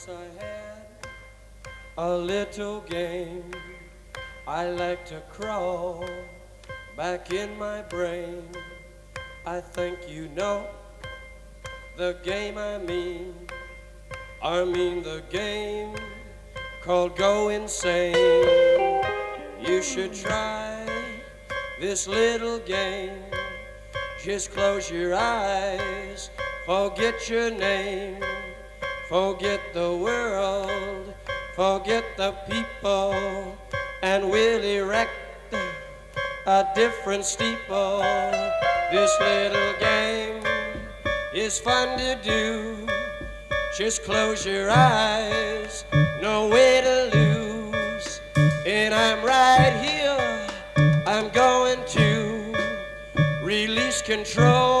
Once I had a little game. I like to crawl back in my brain. I think you know the game I mean. I mean the game called Go Insane. You should try this little game. Just close your eyes, forget your name, forget the world, forget the people, and we'll erect a different steeple. This little game is fun to do. Just close your eyes, no way to lose. And I'm right here, I'm going to release control.